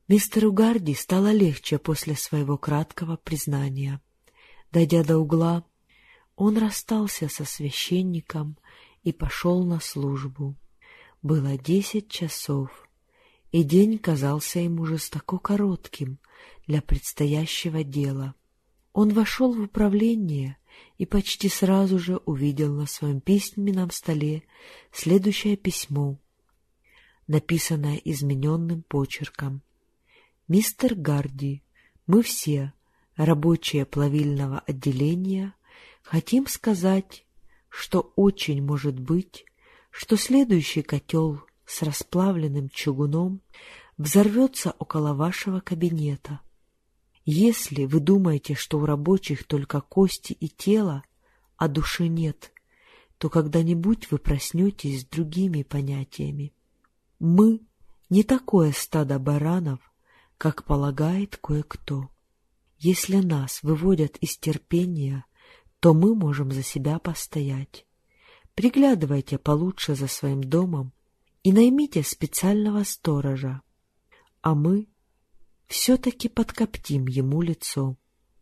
Мистеру Гарди стало легче после своего краткого признания. Дойдя до угла, он расстался со священником и пошел на службу. Было 10 часов, и день казался ему жестоко коротким для предстоящего дела. Он вошел в управление и почти сразу же увидел на своем письменном столе следующее письмо, написанное измененным почерком. «Мистер Гарди, мы все, рабочие плавильного отделения, хотим сказать, что очень может быть, что следующий котел с расплавленным чугуном взорвется около вашего кабинета. Если вы думаете, что у рабочих только кости и тело, а души нет, то когда-нибудь вы проснетесь с другими понятиями. Мы не такое стадо баранов, как полагает кое-кто. Если нас выводят из терпения, то мы можем за себя постоять. Приглядывайте получше за своим домом и наймите специального сторожа, а мы все-таки подкоптим ему лицо».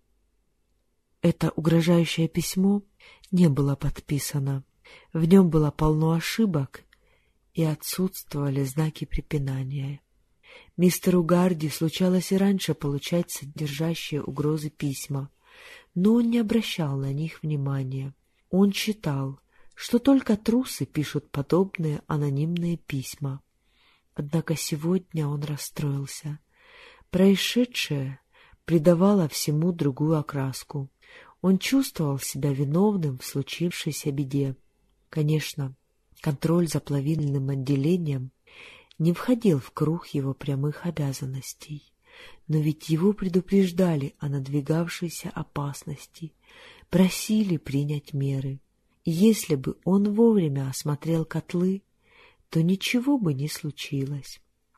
Это угрожающее письмо не было подписано. В нем было полно ошибок и отсутствовали знаки препинания. Мистеру Гарди случалось и раньше получать содержащие угрозы письма, но он не обращал на них внимания. Он считал, что только трусы пишут подобные анонимные письма. Однако сегодня он расстроился. Происшедшее придавало всему другую окраску. Он чувствовал себя виновным в случившейся беде. Конечно, контроль за плавильным отделением не входил в круг его прямых обязанностей, но ведь его предупреждали о надвигавшейся опасности, просили принять меры. И если бы он вовремя осмотрел котлы, то ничего бы не случилось.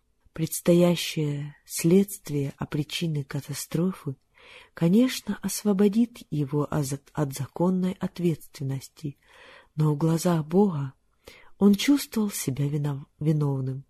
Предстоящее следствие о причине катастрофы, конечно, освободит его от законной ответственности, но в глазах Бога он чувствовал себя виновным.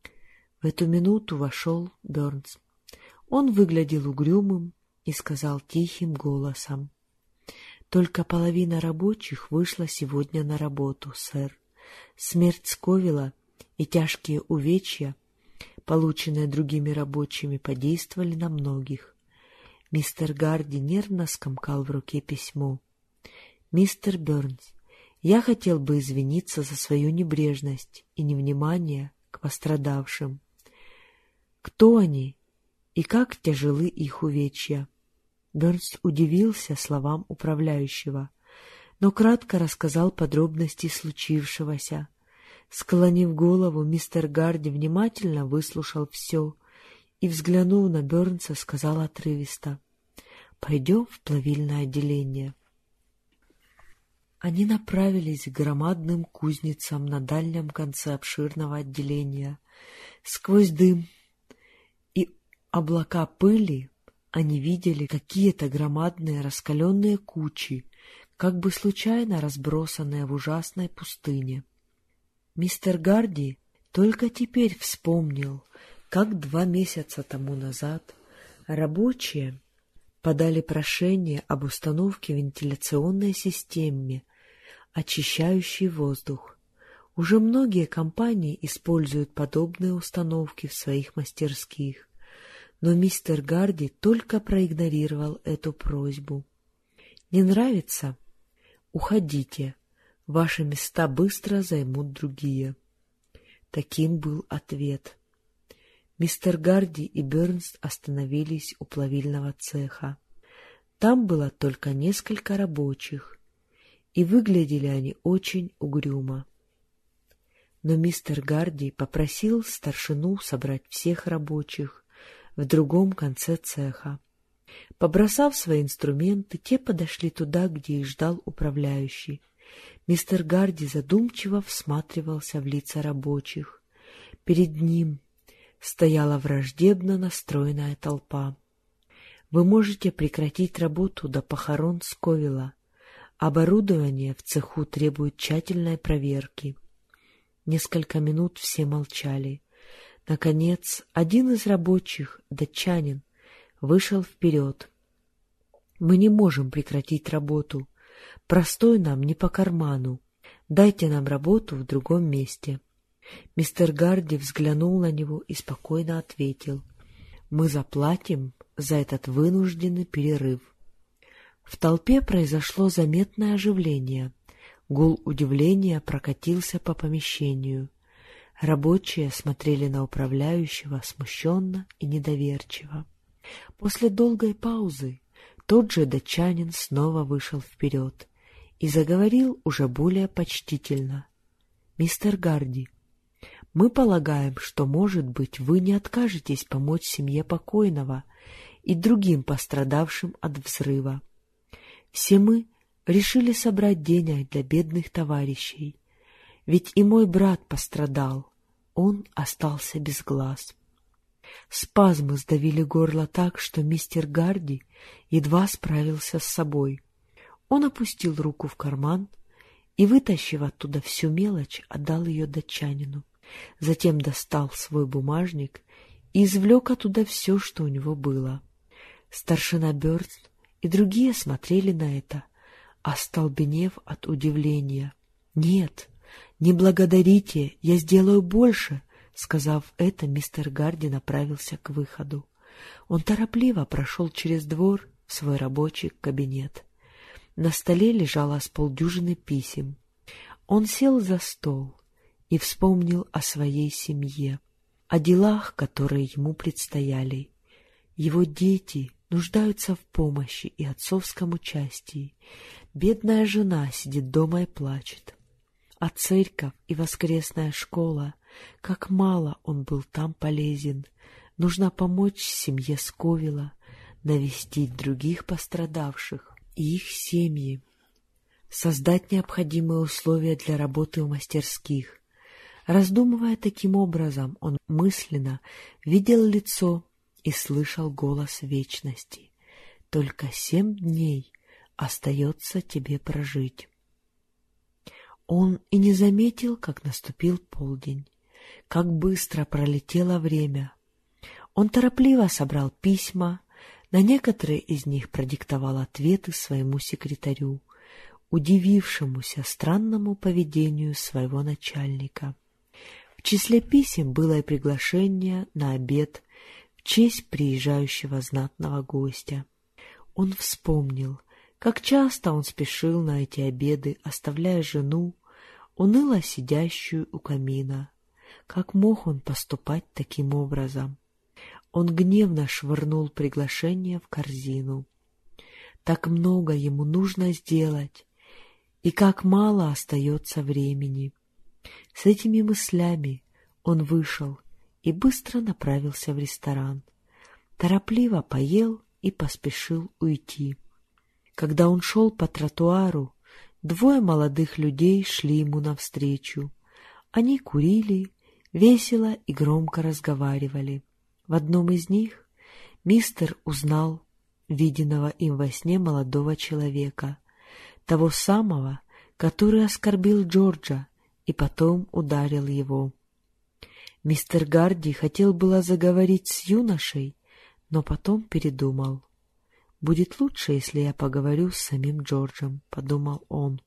В эту минуту вошел Бернс. Он выглядел угрюмым и сказал тихим голосом: «Только половина рабочих вышла сегодня на работу, сэр. Смерть Сковилла и тяжкие увечья, полученные другими рабочими, подействовали на многих». Мистер Гарди нервно скомкал в руке письмо. «Мистер Бернс, я хотел бы извиниться за свою небрежность и невнимание к пострадавшим. Кто они и как тяжелы их увечья?» Бернс удивился словам управляющего, но кратко рассказал подробности случившегося. Склонив голову, мистер Гарди внимательно выслушал все и, взглянув на Бернса, сказал отрывисто: «Пойдем в плавильное отделение». Они направились к громадным кузницам на дальнем конце обширного отделения. Сквозь дым и облака пыли они видели какие-то громадные раскаленные кучи, как бы случайно разбросанные в ужасной пустыне. Мистер Гарди только теперь вспомнил, как 2 месяца тому назад рабочие подали прошение об установке вентиляционной системы, очищающей воздух. Уже многие компании используют подобные установки в своих мастерских, но мистер Гарди только проигнорировал эту просьбу. «Не нравится? Уходите. Ваши места быстро займут другие». Таким был ответ. Мистер Гарди и Бернс остановились у плавильного цеха. Там было только несколько рабочих, и выглядели они очень угрюмо. Но мистер Гарди попросил старшину собрать всех рабочих в другом конце цеха. Побросав свои инструменты, те подошли туда, где их ждал управляющий. Мистер Гарди задумчиво всматривался в лица рабочих. Перед ним стояла враждебно настроенная толпа. «Вы можете прекратить работу до похорон Сковилла. Оборудование в цеху требует тщательной проверки». Несколько минут все молчали. Наконец, один из рабочих, датчанин, вышел вперед. «Мы не можем прекратить работу. Простой нам не по карману. Дайте нам работу в другом месте». Мистер Гарди взглянул на него и спокойно ответил: «Мы заплатим за этот вынужденный перерыв». В толпе произошло заметное оживление. Гул удивления прокатился по помещению. Рабочие смотрели на управляющего смущенно и недоверчиво. После долгой паузы тот же датчанин снова вышел вперед и заговорил уже более почтительно. «Мистер Гарди, мы полагаем, что, может быть, вы не откажетесь помочь семье покойного и другим пострадавшим от взрыва. Все мы решили собрать денег для бедных товарищей, ведь и мой брат пострадал, он остался без глаз». Спазмы сдавили горло так, что мистер Гарди едва справился с собой. Он опустил руку в карман и, вытащив оттуда всю мелочь, отдал ее датчанину. Затем достал свой бумажник и извлек оттуда все, что у него было. Старшина Бёрст и другие смотрели на это, остолбенев от удивления. «Нет, не благодарите, я сделаю больше», — сказав это, мистер Гарди направился к выходу. Он торопливо прошел через двор в свой рабочий кабинет. На столе лежало с полдюжины писем. Он сел за стол и вспомнил о своей семье, о делах, которые ему предстояли. Его дети нуждаются в помощи и отцовском участии. Бедная жена сидит дома и плачет. А церковь и воскресная школа, как мало он был там полезен. Нужно помочь семье Сковила, навестить других пострадавших и их семьи, создать необходимые условия для работы в мастерских. Раздумывая таким образом, он мысленно видел лицо и слышал голос вечности. «Только 7 дней остается тебе прожить». Он и не заметил, как наступил полдень, как быстро пролетело время. Он торопливо собрал письма, на некоторые из них продиктовал ответы своему секретарю, удивившемуся странному поведению своего начальника. В числе писем было и приглашение на обед в честь приезжающего знатного гостя. Он вспомнил, как часто он спешил на эти обеды, оставляя жену, уныло сидящую у камина. Как мог он поступать таким образом? Он гневно швырнул приглашение в корзину. Так много ему нужно сделать, и как мало остается времени. С этими мыслями он вышел и быстро направился в ресторан. Торопливо поел и поспешил уйти. Когда он шел по тротуару, 2 молодых людей шли ему навстречу. Они курили, весело и громко разговаривали. В одном из них мистер узнал виденного им во сне молодого человека, того самого, который оскорбил Джорджа и потом ударил его. Мистер Гарди хотел было заговорить с юношей, но потом передумал. «Будет лучше, если я поговорю с самим Джорджем», — подумал он.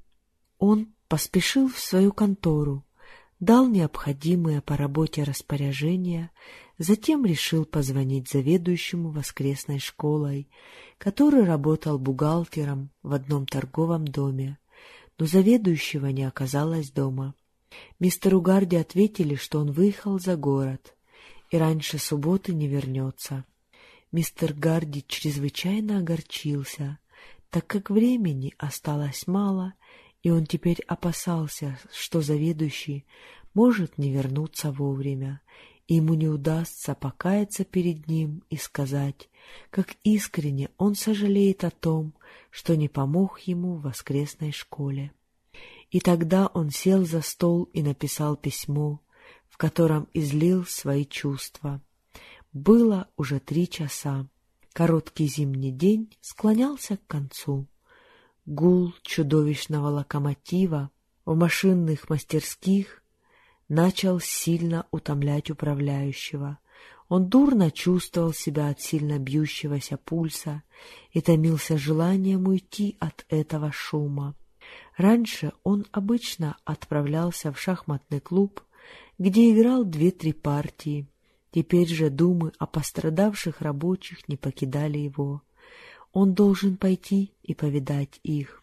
Он поспешил в свою контору, дал необходимые по работе распоряжения, затем решил позвонить заведующему воскресной школой, который работал бухгалтером в одном торговом доме, но заведующего не оказалось дома. Мистеру Гарди ответили, что он выехал за город и раньше субботы не вернется. Мистер Гарди чрезвычайно огорчился, так как времени осталось мало, и он теперь опасался, что заведующий может не вернуться вовремя, и ему не удастся покаяться перед ним и сказать, как искренне он сожалеет о том, что не помог ему в воскресной школе. И тогда он сел за стол и написал письмо, в котором излил свои чувства. Было уже 3 часа. Короткий зимний день склонялся к концу. Гул чудовищного локомотива в машинных мастерских начал сильно утомлять управляющего. Он дурно чувствовал себя от сильно бьющегося пульса и томился желанием уйти от этого шума. Раньше он обычно отправлялся в шахматный клуб, где играл 2-3 партии. Теперь же думы о пострадавших рабочих не покидали его. Он должен пойти и повидать их.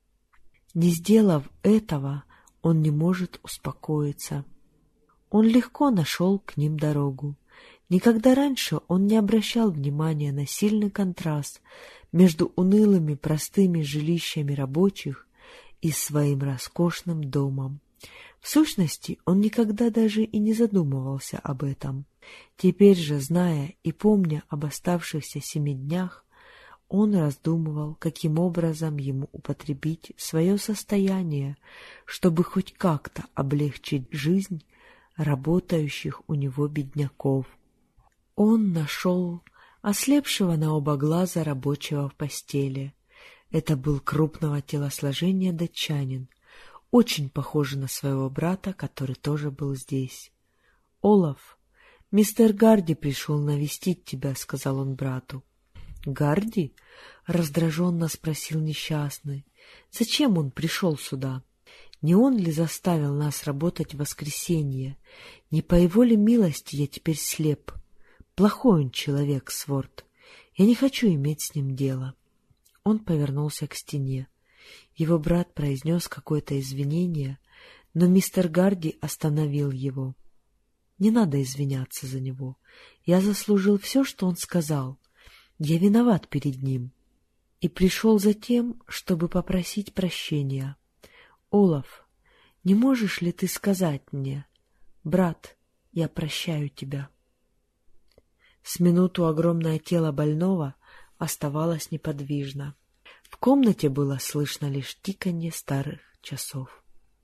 Не сделав этого, он не может успокоиться. Он легко нашел к ним дорогу. Никогда раньше он не обращал внимания на сильный контраст между унылыми простыми жилищами рабочих и своим роскошным домом. В сущности, он никогда даже и не задумывался об этом. Теперь же, зная и помня об оставшихся 7 днях, он раздумывал, каким образом ему употребить свое состояние, чтобы хоть как-то облегчить жизнь работающих у него бедняков. Он нашел ослепшего на оба глаза рабочего в постели. Это был крупного телосложения датчанин, очень похожий на своего брата, который тоже был здесь. — Олаф, мистер Гарди пришел навестить тебя, — сказал он брату. — Гарди? — раздраженно спросил несчастный. — Зачем он пришел сюда? Не он ли заставил нас работать в воскресенье? Не по его ли милости я теперь слеп? Плохой он человек, Сворд. Я не хочу иметь с ним дело. Он повернулся к стене. Его брат произнес какое-то извинение, но мистер Гарди остановил его. Не надо извиняться за него. Я заслужил все, что он сказал. Я виноват перед ним. И пришел за тем, чтобы попросить прощения. Олаф, не можешь ли ты сказать мне: брат, я прощаю тебя? С минуту огромное тело больного оставалось неподвижно. В комнате было слышно лишь тиканье старых часов.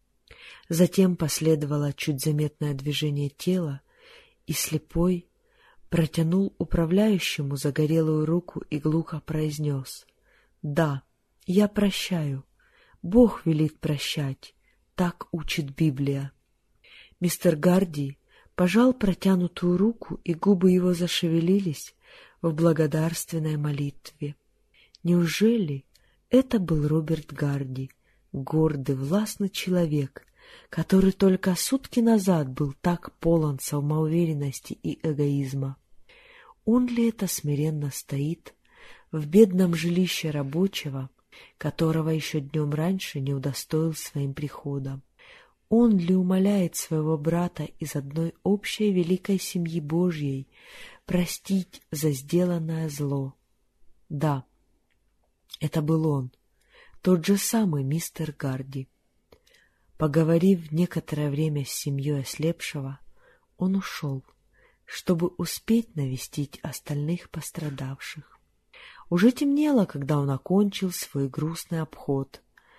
Затем последовало чуть заметное движение тела, и слепой протянул управляющему загорелую руку и глухо произнес: «Да, я прощаю. Бог велит прощать. Так учит Библия». Мистер Гарди пожал протянутую руку, и губы его зашевелились в благодарственной молитве. Неужели это был Роберт Гарди, гордый, властный человек, который только сутки назад был так полон самоуверенности и эгоизма? Он ли это смиренно стоит в бедном жилище рабочего, которого еще днем раньше не удостоил своим приходом? Он ли умоляет своего брата из одной общей великой семьи Божьей простить за сделанное зло? Да, это был он, тот же самый мистер Гарди. Поговорив некоторое время с семьей ослепшего, он ушел, чтобы успеть навестить остальных пострадавших. Уже темнело, когда он окончил свой грустный обход.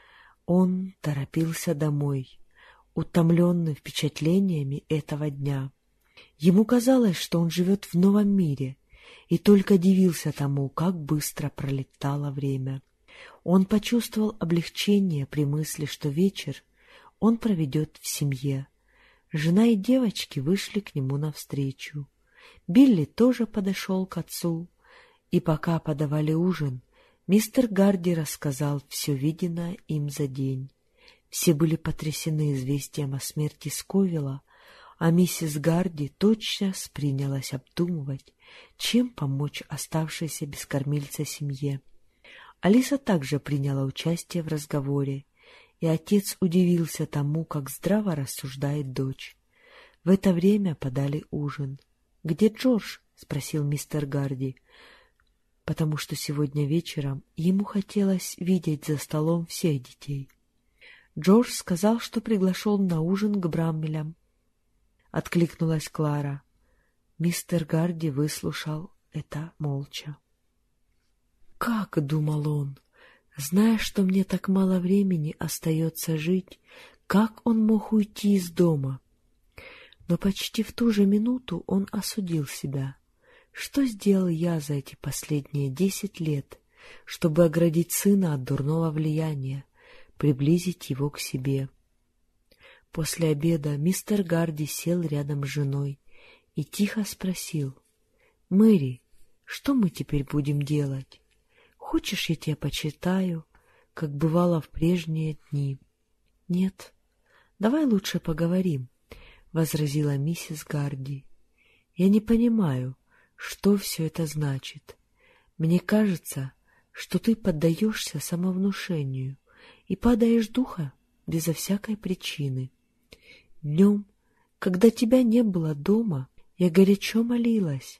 Он торопился домой, утомленный впечатлениями этого дня. Ему казалось, что он живет в новом мире, и только дивился тому, как быстро пролетало время. Он почувствовал облегчение при мысли, что вечер он проведет в семье. Жена и девочки вышли к нему навстречу. Билли тоже подошел к отцу, и пока подавали ужин, мистер Гарди рассказал все виденное им за день. Все были потрясены известием о смерти Сковилла, а миссис Гарди тотчас принялась обдумывать, чем помочь оставшейся без кормильца семье. Алиса также приняла участие в разговоре, и отец удивился тому, как здраво рассуждает дочь. В это время подали ужин. — Где Джордж? — спросил мистер Гарди, потому что сегодня вечером ему хотелось видеть за столом всех детей. Джордж сказал, что приглашен на ужин к Браммелям. Откликнулась Клара. Мистер Гарди выслушал это молча. «Как, — думал он, — зная, что мне так мало времени остается жить, как он мог уйти из дома?» Но почти в ту же минуту он осудил себя. Что сделал я за эти последние 10 лет, чтобы оградить сына от дурного влияния, приблизить его к себе? После обеда мистер Гарди сел рядом с женой и тихо спросил: «Мэри, что мы теперь будем делать? Хочешь, я тебя почитаю, как бывало в прежние дни?» «Нет, давай лучше поговорим», — возразила миссис Гарди. «Я не понимаю, что все это значит. Мне кажется, что ты поддаешься самовнушению и падаешь духа безо всякой причины. Днем, когда тебя не было дома, я горячо молилась.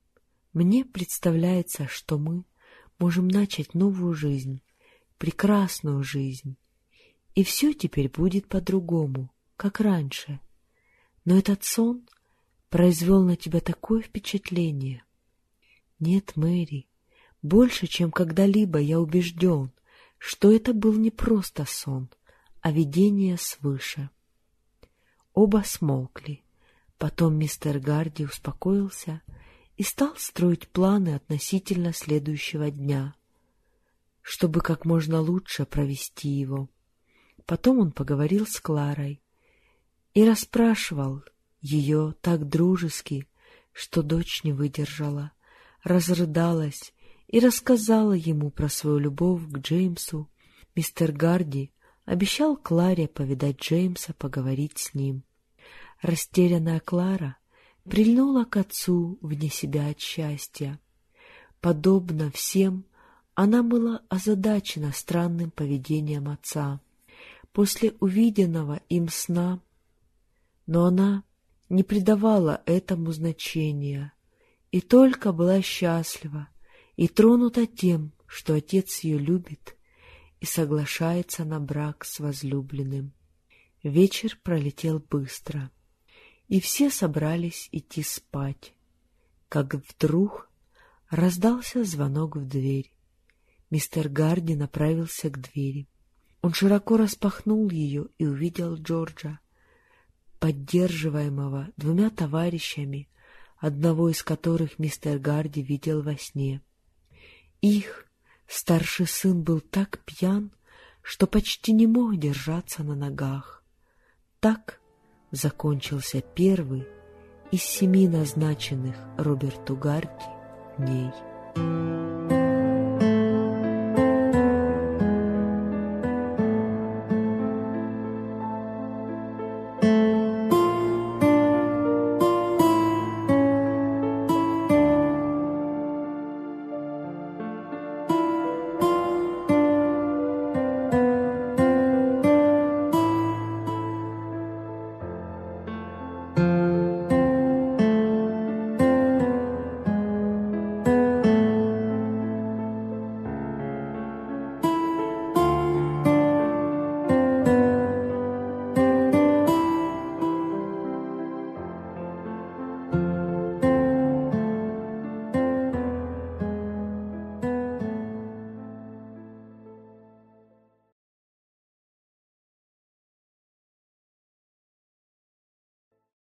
Мне представляется, что мы можем начать новую жизнь, прекрасную жизнь, и все теперь будет по-другому, как раньше. Но этот сон произвел на тебя такое впечатление. Нет, Мэри, больше, чем когда-либо я убежден, что это был не просто сон, а видение свыше». Оба смолкли. Потом мистер Гарди успокоился и стал строить планы относительно следующего дня, чтобы как можно лучше провести его. Потом он поговорил с Кларой и расспрашивал ее так дружески, что дочь не выдержала, разрыдалась и рассказала ему про свою любовь к Джеймсу. Мистер Гарди обещал Кларе повидать Джеймса, поговорить с ним. Растерянная Клара прильнула к отцу вне себя от счастья. Подобно всем, она была озадачена странным поведением отца после увиденного им сна, но она не придавала этому значения и только была счастлива и тронута тем, что отец ее любит и соглашается на брак с возлюбленным. Вечер пролетел быстро, и все собрались идти спать, как вдруг раздался звонок в дверь. Мистер Гарди направился к двери. Он широко распахнул ее и увидел Джорджа, поддерживаемого двумя товарищами, одного из которых мистер Гарди видел во сне. Их старший сын был так пьян, что почти не мог держаться на ногах. Так закончился первый из 7 назначенных Роберту Гарди дней.